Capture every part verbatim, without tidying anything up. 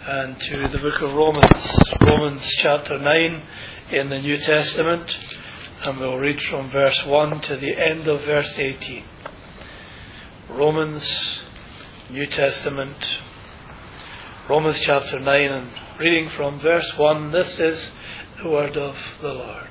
and to the book of Romans, Romans chapter nine in the New Testament, and we'll read from verse one to the end of verse eighteen. Romans, New Testament, Romans chapter nine, and reading from verse one, this is the word of the Lord.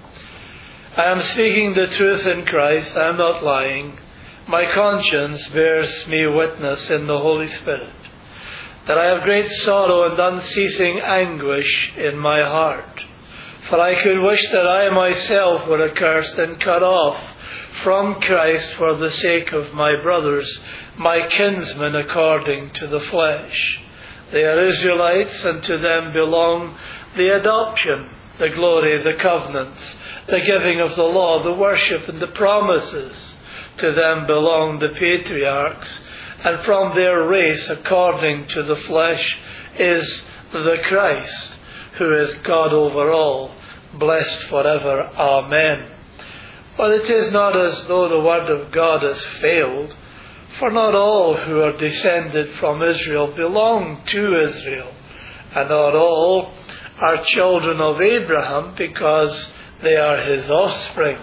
I am speaking the truth in Christ, I am not lying. My conscience bears me witness in the Holy Spirit that I have great sorrow and unceasing anguish in my heart. For I could wish that I myself were accursed and cut off from Christ for the sake of my brothers, my kinsmen according to the flesh. They are Israelites, and to them belong the adoption, the glory, the covenants, the giving of the law, the worship, and the promises. To them belong the patriarchs, and from their race, according to the flesh, is the Christ, who is God over all, blessed forever. Amen. But it is not as though the word of God has failed, for not all who are descended from Israel belong to Israel, and not all are children of Abraham because they are his offspring.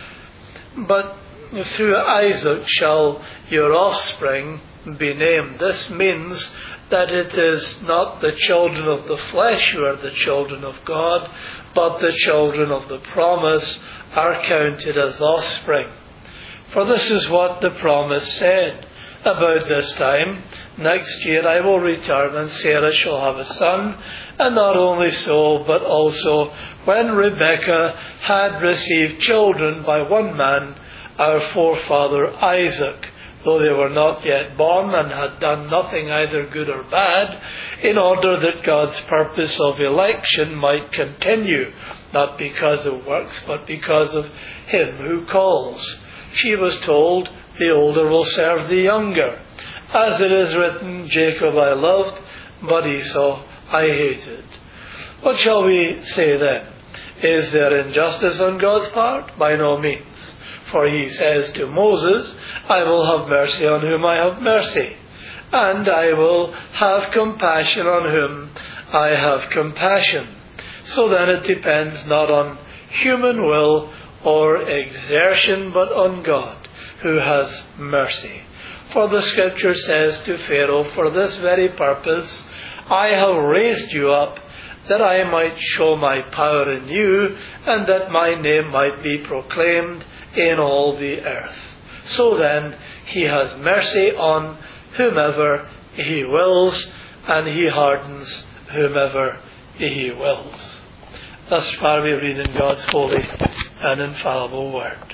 But through Isaac shall your offspring be named. This means that it is not the children of the flesh who are the children of God, but the children of the promise are counted as offspring. For this is what the promise said: about this time next year I will return, and Sarah shall have a son. And not only so, but also when Rebekah had received children by one man, our forefather Isaac, though they were not yet born and had done nothing either good or bad, in order that God's purpose of election might continue, not because of works, but because of him who calls. She was told, the older will serve the younger. As it is written, Jacob I loved, but Esau I hated. What shall we say then? Is there injustice on God's part? By no means. For he says to Moses, I will have mercy on whom I have mercy, and I will have compassion on whom I have compassion. So then it depends not on human will or exertion, but on God, who has mercy. For the scripture says to Pharaoh, for this very purpose I have raised you up, that I might show my power in you, and that my name might be proclaimed in all the earth. So then he has mercy on whomever he wills, and he hardens whomever he wills. Thus far we read in God's holy and infallible word.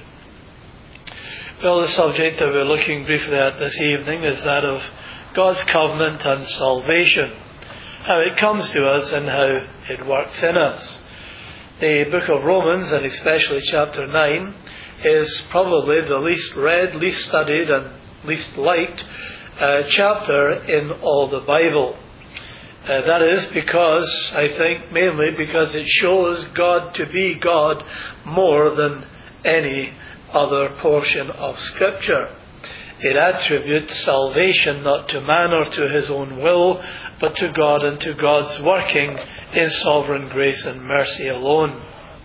Well, the subject that we're looking briefly at this evening is that of God's covenant and salvation, how it comes to us and how it works in us. The book of Romans, and especially chapter nine, is probably the least read, least studied, and least liked uh, chapter in all the Bible. Uh, that is because, I think, mainly because it shows God to be God more than any other portion of Scripture. It attributes salvation not to man or to his own will, but to God and to God's working in sovereign grace and mercy alone.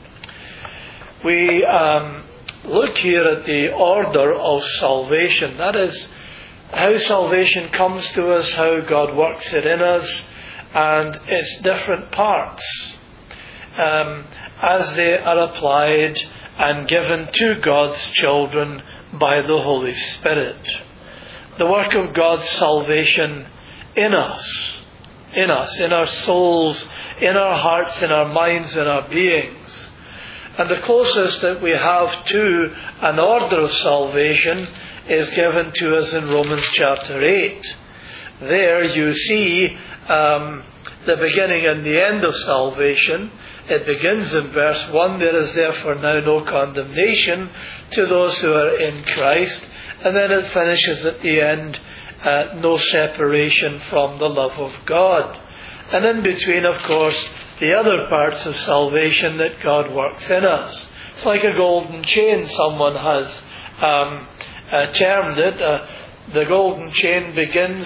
We um, look here at the order of salvation. That is, how salvation comes to us, how God works it in us, and its different parts um, as they are applied and given to God's children by the Holy Spirit. The work of God's salvation in us, in us, in our souls, in our hearts, in our minds, in our beings. And the closest that we have to an order of salvation is given to us in Romans chapter eight. There you see um, the beginning and the end of salvation. It begins in verse one, there is therefore now no condemnation to those who are in Christ. And then it finishes at the end, uh, no separation from the love of God. And in between, of course, the other parts of salvation that God works in us. It's like a golden chain, someone has um, uh, termed it. Uh, the golden chain begins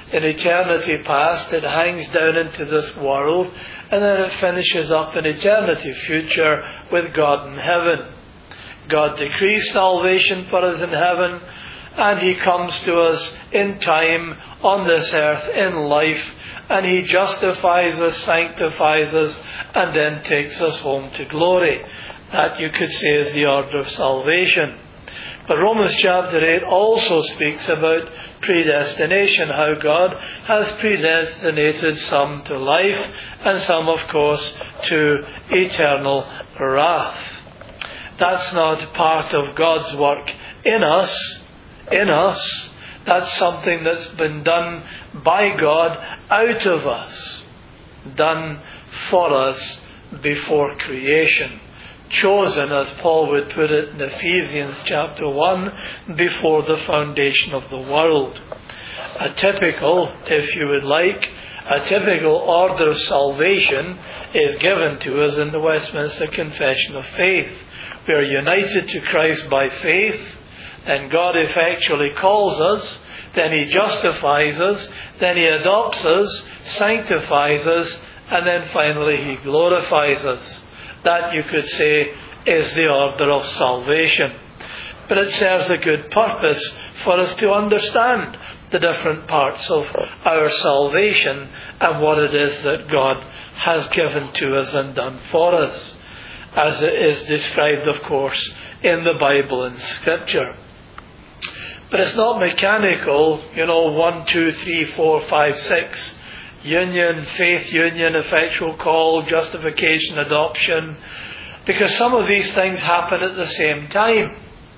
in eternity past. It hangs down into this world, and then it finishes up in eternity future with God in heaven. God decrees salvation for us in heaven, and He comes to us in time on this earth in life, and He justifies us, sanctifies us, and then takes us home to glory. That, you could say, is the order of salvation. But Romans chapter eight also speaks about predestination, how God has predestinated some to life and some, of course, to eternal wrath. That's not part of God's work in us, in us. That's something that's been done by God out of us, done for us before creation. Chosen, as Paul would put it in Ephesians chapter one, before the foundation of the world. A typical, if you would like, a typical order of salvation is given to us in the Westminster Confession of Faith. We are united to Christ by faith, then God effectually calls us, then He justifies us, then He adopts us, sanctifies us, and then finally He glorifies us. That, you could say, is the order of salvation. But it serves a good purpose for us to understand the different parts of our salvation and what it is that God has given to us and done for us, as it is described, of course, in the Bible and Scripture. But it's not mechanical, you know, one, two, three, four, five, six. Union, faith union, effectual call, justification, adoption. Because some of these things happen at the same time.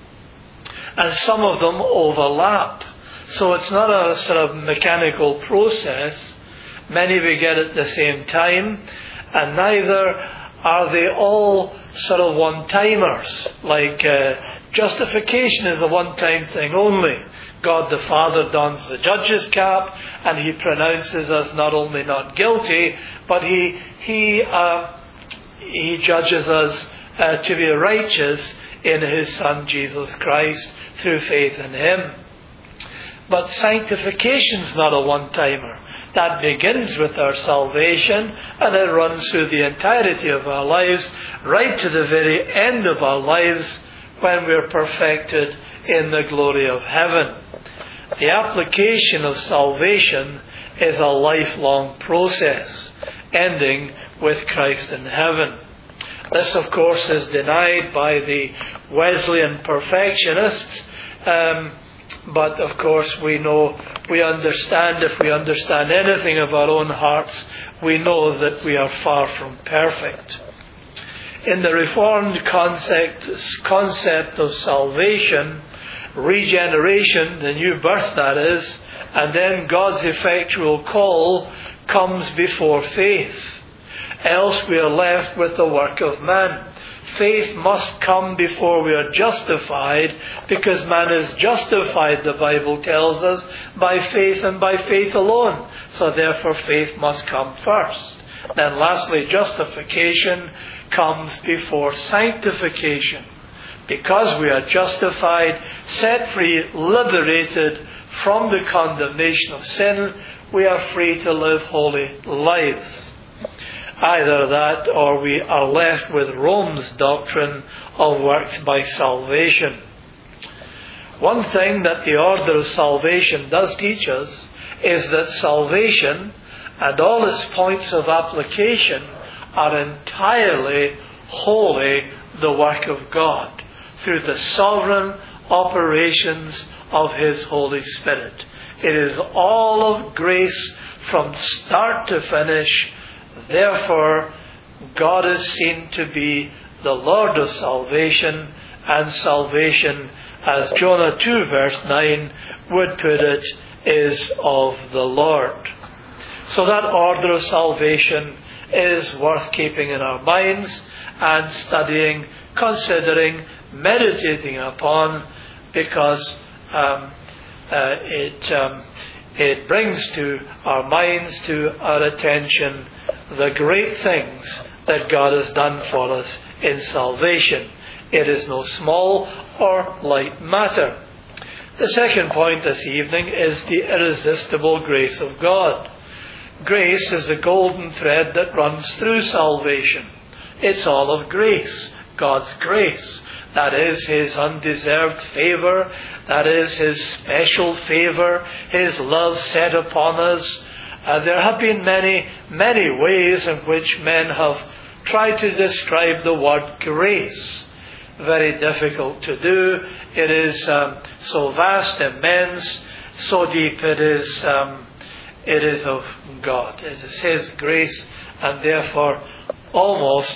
And some of them overlap. So it's not a sort of mechanical process. Many begin at the same time. And neither are they all sort of one-timers. Like uh, justification is a one-time thing only. God the Father dons the judge's cap, and He pronounces us not only not guilty, but He He uh, He judges us uh, to be righteous in His Son Jesus Christ through faith in Him. But sanctification's not a one-timer. That begins with our salvation, and it runs through the entirety of our lives, right to the very end of our lives, when we're perfected in the glory of heaven. The application of salvation is a lifelong process, ending with Christ in heaven. This, of course, is denied by the Wesleyan perfectionists, um, but of course we know, we understand, if we understand anything of our own hearts, we know that we are far from perfect. In the Reformed concept, concept of salvation, regeneration, the new birth that is, and then God's effectual call comes before faith. Else we are left with the work of man. Faith must come before we are justified, because man is justified, the Bible tells us, by faith and by faith alone. So therefore faith must come first. Then lastly, justification comes before sanctification. Because we are justified, set free, liberated from the condemnation of sin, we are free to live holy lives. Either that, or we are left with Rome's doctrine of works by salvation. One thing that the order of salvation does teach us is that salvation and all its points of application are entirely wholly the work of God, through the sovereign operations of His Holy Spirit. It is all of grace from start to finish. Therefore, God is seen to be the Lord of salvation, and salvation, as Jonah two verse nine would put it, is of the Lord. So that order of salvation is worth keeping in our minds and studying, considering, meditating upon, because um, uh, it um, it brings to our minds, to our attention, the great things that God has done for us in salvation. It is no small or light matter. The second point this evening is the irresistible grace of God. Grace is the golden thread that runs through salvation. It's all of grace, God's grace. That is His undeserved favour. That is His special favour, His love set upon us. Uh, there have been many, many ways in which men have tried to describe the word grace. Very difficult to do. It is um, so vast, immense, so deep. It is, um, it is of God. It is His grace, and therefore almost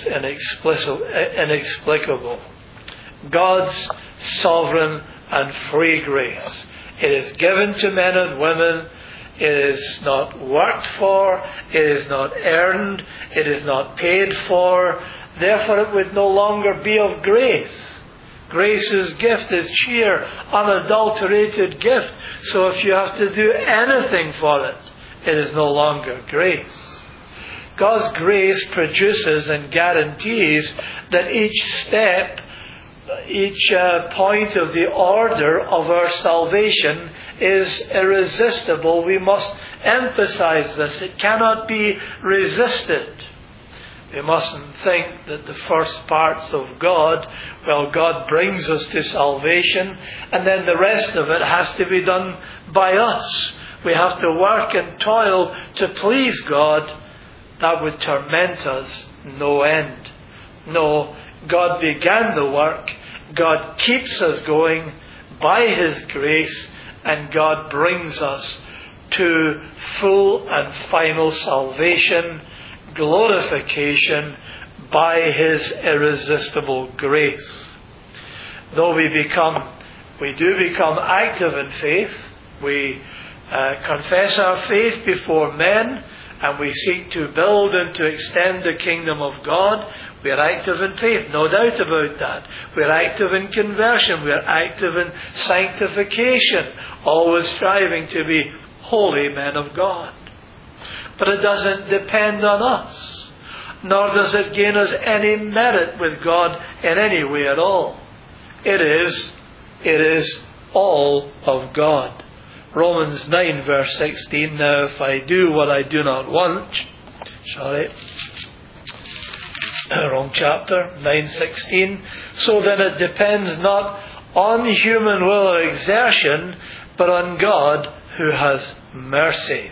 inexplicable. God's sovereign and free grace. It is given to men and women. It is not worked for. It is not earned. It is not paid for. Therefore it would no longer be of grace. Grace's gift is sheer, unadulterated gift. So if you have to do anything for it, it is no longer grace. God's grace produces and guarantees that each step, each uh, point of the order of our salvation is irresistible. We must emphasize this. It cannot be resisted. We mustn't think that the first parts of God, well, God brings us to salvation, and then the rest of it has to be done by us. We have to work and toil to please God. That would torment us no end. No, God began the work. God keeps us going by His grace, and God brings us to full and final salvation, glorification by His irresistible grace. Though we become, we do become active in faith, we uh, confess our faith before men, and we seek to build and to extend the kingdom of God. We are active in faith, no doubt about that. We are active in conversion. We are active in sanctification, always striving to be holy men of God. But it doesn't depend on us, nor does it gain us any merit with God in any way at all. It is, it is all of God. Romans nine verse sixteen, now if I do what I do not want, sorry, wrong chapter, nine sixteen, so then it depends not on human will or exertion, but on God who has mercy.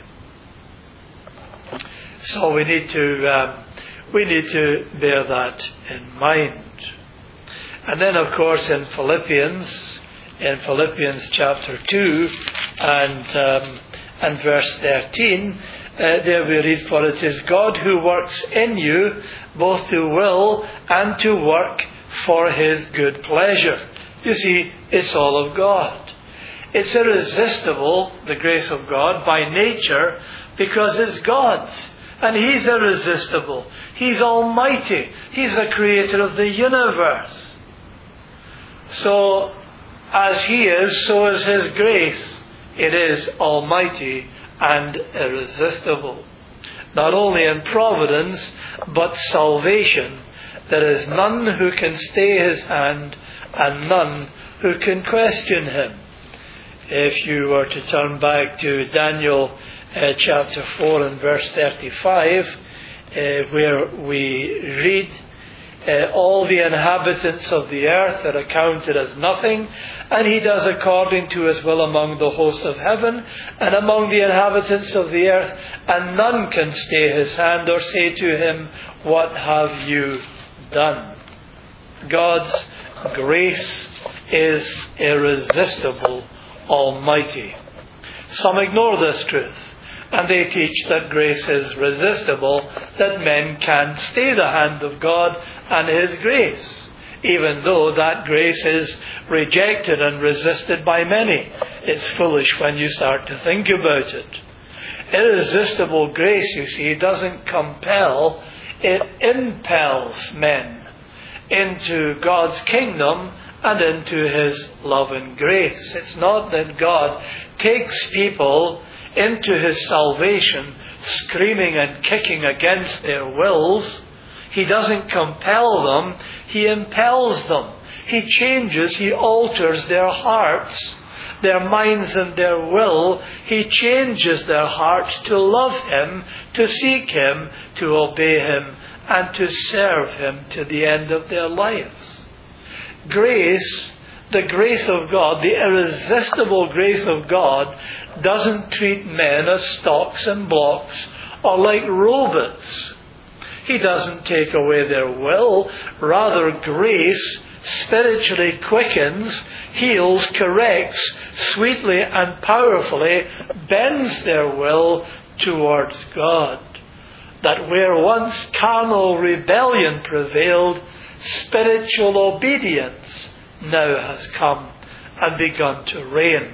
So we need to um, we need to bear that in mind. And then, of course, in Philippians, in Philippians chapter two and um, and verse thirteen, uh, there we read, "For it is God who works in you both to will and to work for His good pleasure." You see, it's all of God. It's irresistible, the grace of God, by nature, because it's God's. And He's irresistible. He's almighty. He's the creator of the universe. So, as He is, so is His grace. It is almighty and irresistible. Not only in providence, but salvation. There is none who can stay His hand, and none who can question Him. If you were to turn back to Daniel uh, chapter four and verse thirty-five, uh, where we read, uh, all the inhabitants of the earth are accounted as nothing, and He does according to His will among the hosts of heaven and among the inhabitants of the earth, and none can stay His hand or say to Him, what have you done? God's grace is irresistible, almighty. Some ignore this truth, and they teach that grace is resistible, that men can't stay the hand of God and His grace, even though that grace is rejected and resisted by many. It's foolish when you start to think about it. Irresistible grace, you see, doesn't compel, it impels men into God's kingdom and into His love and grace. It's not that God takes people into His salvation screaming and kicking against their wills. He doesn't compel them. He impels them. He changes, He alters their hearts. their minds and their will, He changes their hearts to love Him, to seek Him, to obey Him, and to serve Him to the end of their lives. Grace, the grace of God, the irresistible grace of God, doesn't treat men as stocks and blocks or like robots. He doesn't take away their will. Rather, grace spiritually quickens, heals, corrects, sweetly and powerfully bends their will towards God. That where once carnal rebellion prevailed, spiritual obedience now has come and begun to reign.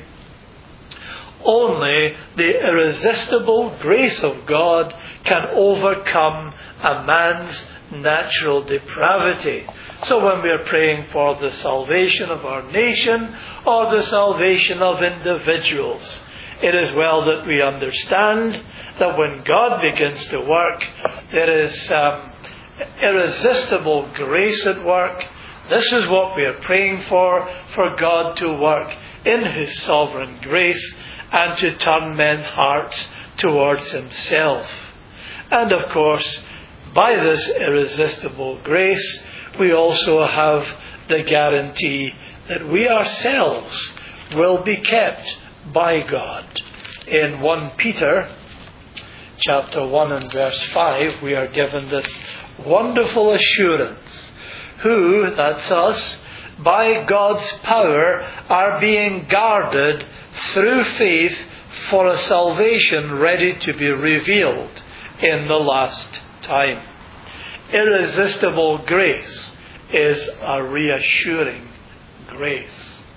Only the irresistible grace of God can overcome a man's natural depravity. So when we are praying for the salvation of our nation or the salvation of individuals, it is well that we understand that when God begins to work, there is um, irresistible grace at work. This is what we are praying for, for God to work in His sovereign grace and to turn men's hearts towards Himself. And of course, by this irresistible grace, we also have the guarantee that we ourselves will be kept by God. In First Peter chapter one and verse five, we are given this wonderful assurance, who, that's us, by God's power are being guarded through faith for a salvation ready to be revealed in the last time. Irresistible grace is a reassuring grace.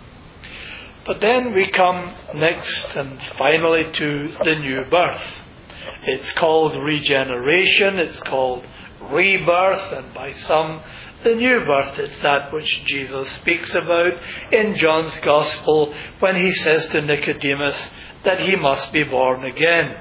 But then we come next and finally to the new birth. It's called regeneration, it's called rebirth, and by some the new birth. It's that which Jesus speaks about in John's Gospel when He says to Nicodemus that he must be born again.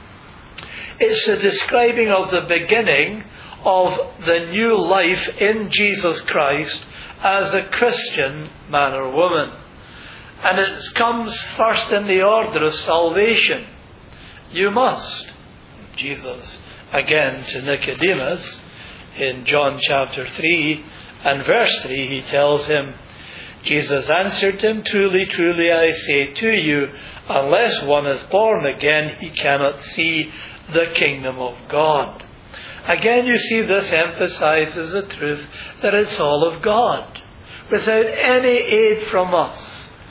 It's the describing of the beginning of the new life in Jesus Christ as a Christian man or woman. And it comes first in the order of salvation. You must. Jesus, again to Nicodemus, in John chapter three and verse three, He tells him, Jesus answered him, Truly, truly, I say to you, unless one is born again, he cannot see the kingdom of God. Again, you see, this emphasizes the truth that it's all of God, without any aid from us.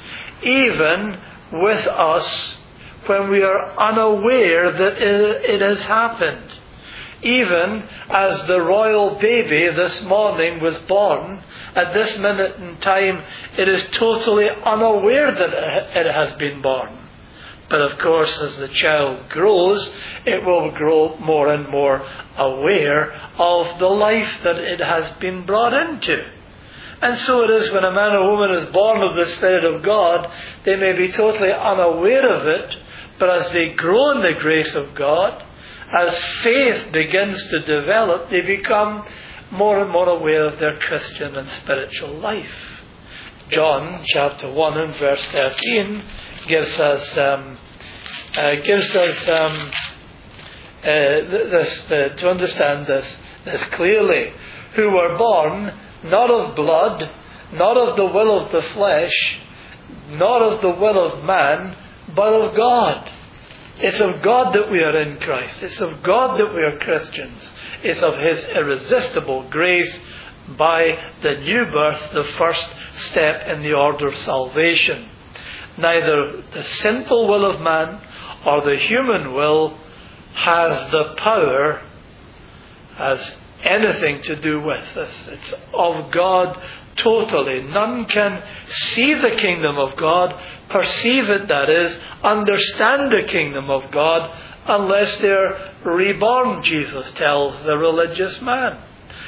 Even with us, when we are unaware that it has happened. Even as the royal baby this morning was born, at this minute in time, it is totally unaware that it has been born. But of course, as the child grows, it will grow more and more aware of the life that it has been brought into. And so it is when a man or woman is born of the Spirit of God, they may be totally unaware of it, but as they grow in the grace of God, as faith begins to develop, they become more and more aware of their Christian and spiritual life. John chapter one and verse thirteen gives us um, uh, gives us um, uh, this uh, to understand this this clearly. Who were born not of blood, not of the will of the flesh, not of the will of man, but of God. It's of God that we are in Christ. It's of God that we are Christians. It's of His irresistible grace by the new birth, the first step in the order of salvation. Neither the sinful will of man or the human will has the power, has anything to do with this. It's of God totally. None can see the kingdom of God, perceive it, that is, understand the kingdom of God, unless they're reborn, Jesus tells the religious man.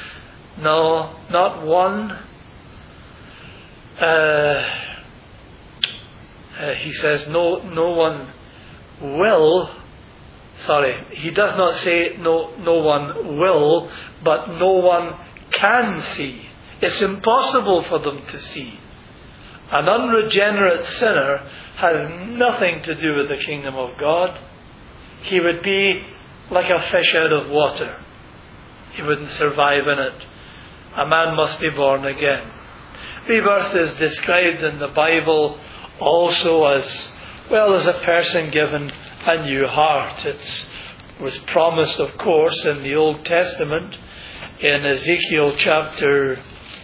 No, not one. Uh, uh, he says no, no one will. Sorry, he does not say no, no one will, but no one can see. It's impossible for them to see An unregenerate sinner has nothing to do with the kingdom of God. He would be like a fish out of water. He wouldn't survive in it. A man must be born again. Rebirth is described in the Bible also as, well, as a person given a new heart. It was promised, of course, in the Old Testament, in Ezekiel chapter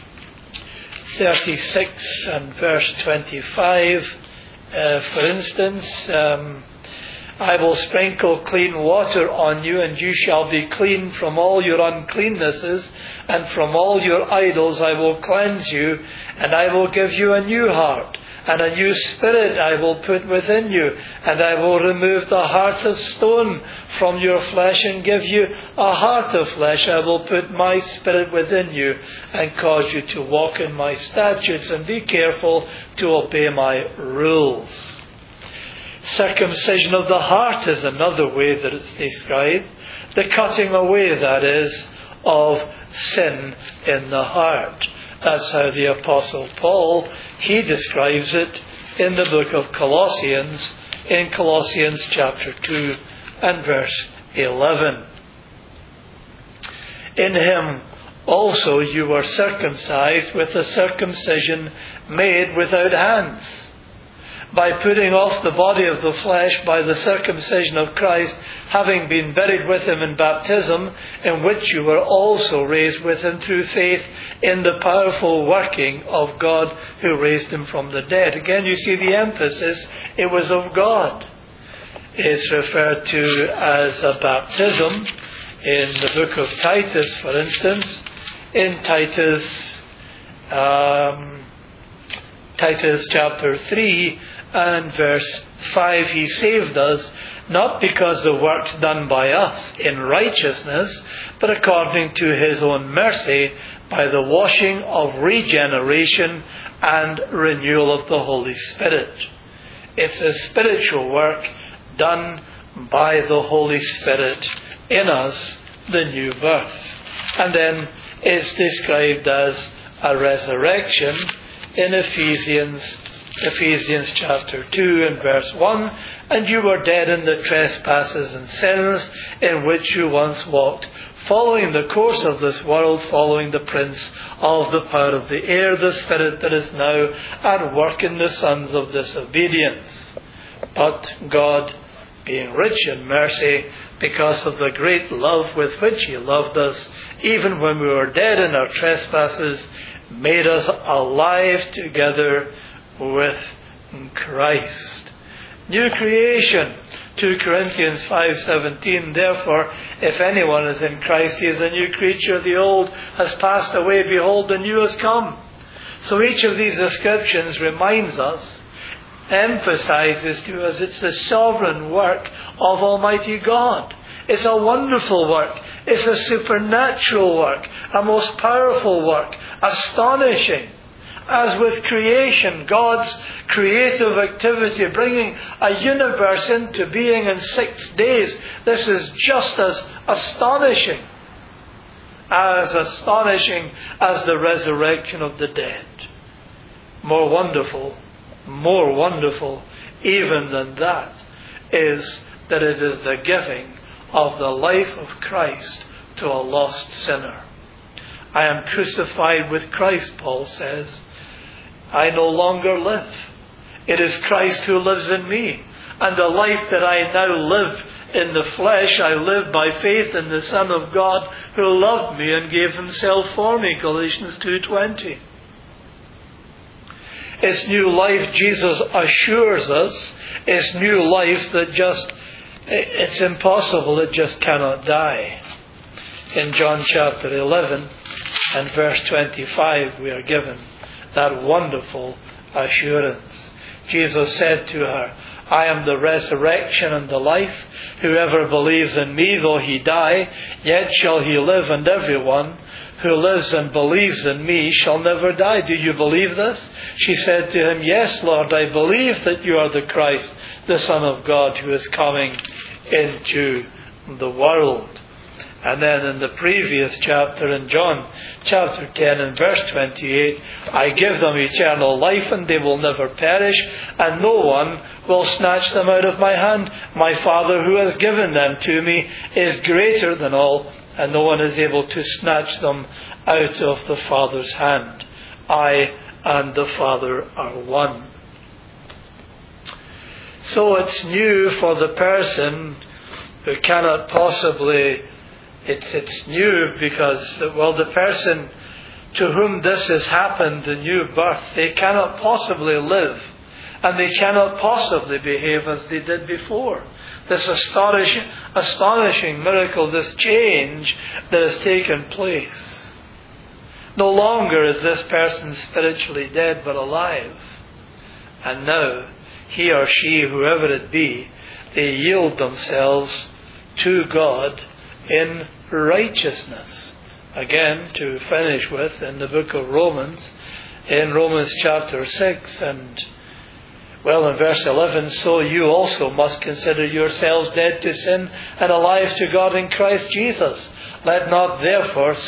thirty-six and verse twenty-five, uh, for instance, um, I will sprinkle clean water on you, and you shall be clean from all your uncleannesses, and from all your idols I will cleanse you, and I will give you a new heart, and a new spirit I will put within you, and I will remove the heart of stone from your flesh and give you a heart of flesh. I will put my spirit within you and cause you to walk in my statutes and be careful to obey my rules. Circumcision of the heart is another way that it's described. The cutting away, that is, of sin in the heart. That's how the Apostle Paul, he describes it in the book of Colossians, in Colossians chapter two and verse eleven. In him also you were circumcised with a circumcision made without hands, by putting off the body of the flesh by the circumcision of Christ, having been buried with him in baptism, in which you were also raised with him through faith in the powerful working of God who raised him from the dead. Again, you see the emphasis, it was of God. It's referred to as a baptism in the book of Titus, for instance. In Titus, um, Titus chapter three, and verse five, he saved us, not because of works done by us in righteousness, but according to his own mercy, by the washing of regeneration and renewal of the Holy Spirit. It's a spiritual work done by the Holy Spirit in us, the new birth. And then it's described as a resurrection in Ephesians Ephesians chapter two and verse one, and you were dead in the trespasses and sins in which you once walked, following the course of this world, following the prince of the power of the air, the spirit that is now at work in the sons of disobedience. But God, being rich in mercy, because of the great love with which he loved us, even when we were dead in our trespasses, made us alive together with Christ. New creation. two Corinthians five seventeen. Therefore, if anyone is in Christ, he is a new creature. The old has passed away. Behold, the new has come. So each of these descriptions reminds us, emphasizes to us, it's the sovereign work of Almighty God. It's a wonderful work. It's a supernatural work. A most powerful work. Astonishing. As with creation, God's creative activity, bringing a universe into being in six days, this is just as astonishing, as astonishing as the resurrection of the dead. More wonderful, more wonderful even than that is that it is the giving of the life of Christ to a lost sinner. I am crucified with Christ, Paul says. I no longer live. It is Christ who lives in me. And the life that I now live in the flesh, I live by faith in the Son of God who loved me and gave himself for me. Galatians two twenty. It's new life, Jesus assures us. It's new life that just, it's impossible, it just cannot die. In John chapter eleven and verse twenty-five, we are given that wonderful assurance. Jesus said to her, I am the resurrection and the life. Whoever believes in me, though he die, yet shall he live, and everyone who lives and believes in me shall never die. Do you believe this? She said to him, Yes, Lord, I believe that you are the Christ, the Son of God, who is coming into the world. And then in the previous chapter, in John chapter ten and verse twenty-eight, I give them eternal life and they will never perish, and no one will snatch them out of my hand. My Father who has given them to me is greater than all, and no one is able to snatch them out of the Father's hand. I and the Father are one. So it's new for the person who cannot possibly, it's, it's new because, well, the person to whom this has happened, the new birth, they cannot possibly live and they cannot possibly behave as they did before. This astonishing, astonishing miracle, this change that has taken place. No longer is this person spiritually dead but alive. And now, he or she, whoever it be, they yield themselves to God in righteousness. Again, to finish with, in the book of Romans, in Romans chapter six, and, well, in verse eleven, so you also must consider yourselves dead to sin and alive to God in Christ Jesus. Let not therefore,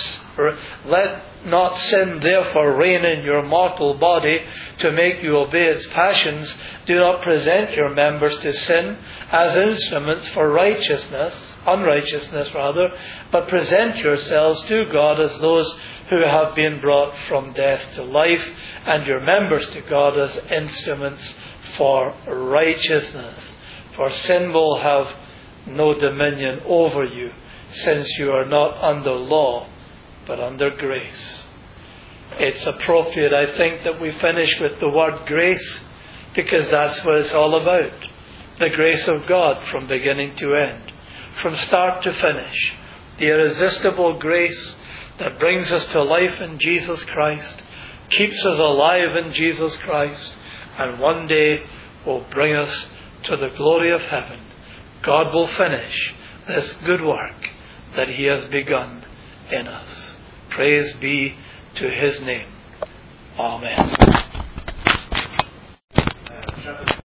let not sin therefore reign in your mortal body to make you obey its passions. Do not present your members to sin as instruments for righteousness, unrighteousness rather, but present yourselves to God as those who have been brought from death to life, and your members to God as instruments for righteousness. For sin will have no dominion over you, since you are not under law, but under grace. It's appropriate, I think, that we finish with the word grace, because that's what it's all about. The grace of God from beginning to end, from start to finish. The irresistible grace that brings us to life in Jesus Christ, keeps us alive in Jesus Christ, and one day will bring us to the glory of heaven. God will finish this good work that He has begun in us. Praise be to His name. Amen.